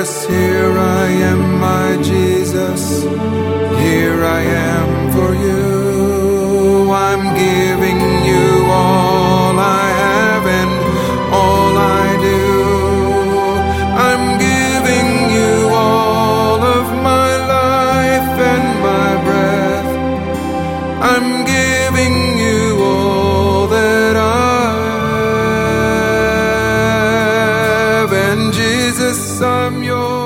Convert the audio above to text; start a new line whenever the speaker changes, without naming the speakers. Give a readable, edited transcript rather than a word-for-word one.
Yes, here I am, my Jesus. Here I am for you. I'm giving you all I have and all I do. I'm giving you all of my life and my breath. I'm giving you all that I have, and Jesus, I'm yours.